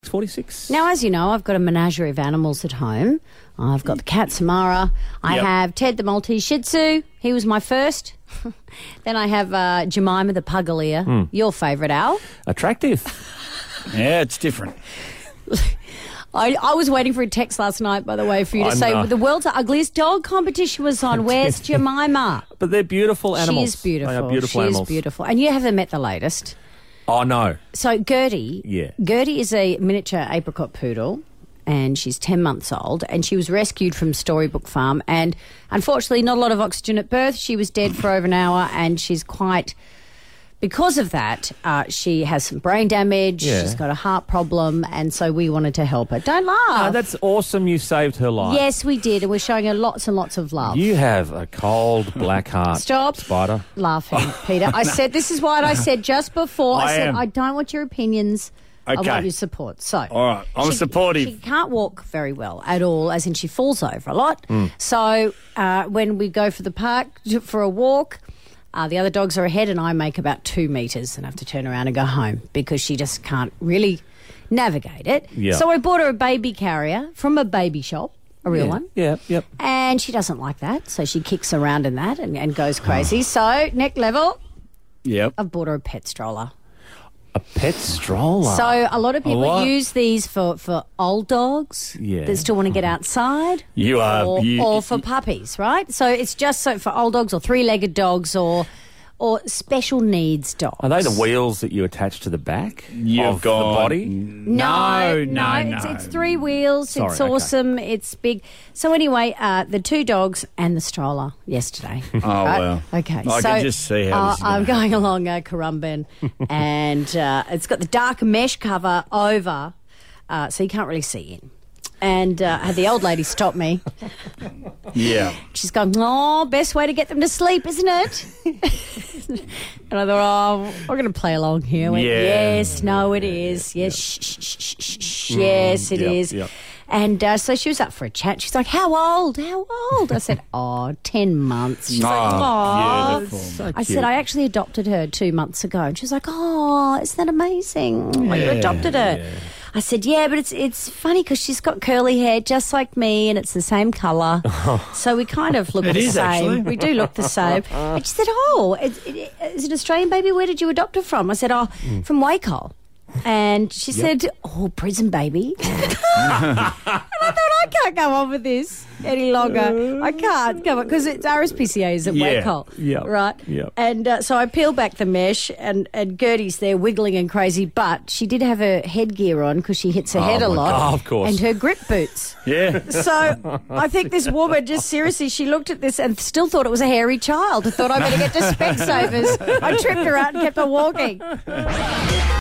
46. Now, as you know, I've got a menagerie of animals at home. I've got the cat Samara. I have Ted the Maltese Shih Tzu. He was my first. Then I have Jemima the Pugalier. Your favourite, Al. Attractive. Yeah, it's different. I was waiting for a text last night, by the way, for you to say the world's ugliest dog competition was on. Where's Jemima? But they're beautiful animals. She is beautiful. They are beautiful animals. She is beautiful. And you haven't met the latest. Oh, no. So Gertie, Yeah. Gertie is a miniature apricot poodle, and she's 10 months old, and she was rescued from Storybook Farm, and unfortunately not a lot of oxygen at birth. She was dead for over an hour, and she's quite... Because of that, she has some brain damage, she's got a heart problem, and so we wanted to help her. Don't laugh. No, that's awesome. You saved her life. Yes, we did, and we're showing her lots and lots of love. You have a cold black heart. Stop Spider. laughing, Peter. I said, this is what I said just before. I said, am. I don't want your opinions. I Okay. want your support. So, All right, I'm supportive. She can't walk very well at all, as in she falls over a lot. So when we go for the park for a walk, the other dogs are ahead and I make about 2 metres and have to turn around and go home because she just can't really navigate it. Yeah. So I bought her a baby carrier from a baby shop, a real one. Yeah, yep. And she doesn't like that, so she kicks around in that and goes crazy. So, next level, Yep. I've bought her a pet stroller. A pet stroller. So a lot of people What? use these for old dogs Yeah. that still want to get outside. You are- or for puppies, right? So it's just so for old dogs or three-legged dogs or special needs dogs. Are they the wheels that you attach to the back You've of got the body? No. It's 3 wheels. Sorry, It's okay. awesome. It's big. So anyway, the 2 dogs and the stroller yesterday. Oh, wow. Okay. I so can just see how this is I'm gonna going along Currumbin and it's got the dark mesh cover over so you can't really see in. And I had the old lady stop me. Yeah. She's going, oh, best way to get them to sleep, isn't it? And I thought, oh, we're going to play along here. I went, Yeah. yes, no, it is. Yes, shh, shh, shh, shh, shh. Yes, it yep, is. yep. And so she was up for a chat. She's like, how old? How old? I said, 10 months. She's like, oh. Beautiful. I said, I actually adopted her 2 months ago. And she was like, oh, isn't that amazing? Like, you adopted her. yeah. I said, yeah, but it's funny because she's got curly hair just like me and it's the same colour. So we kind of look It the is, same. actually. We do look the same. And she said, oh, is it an Australian baby? Where did you adopt her from? I said, from Waco. And she said, oh, prison baby. And I thought, I can't go on with this any longer. I can't go on because it's RSPCA is at Waco. Yeah. Right? Yeah. And so I peel back the mesh and Gertie's there wiggling and crazy, but she did have her headgear on because she hits her head a my lot. God, of course. And her grip boots. Yeah. So I think this woman just seriously, she looked at this and still thought it was a hairy child. Thought I better get to Specsavers. I tripped her out and kept her walking.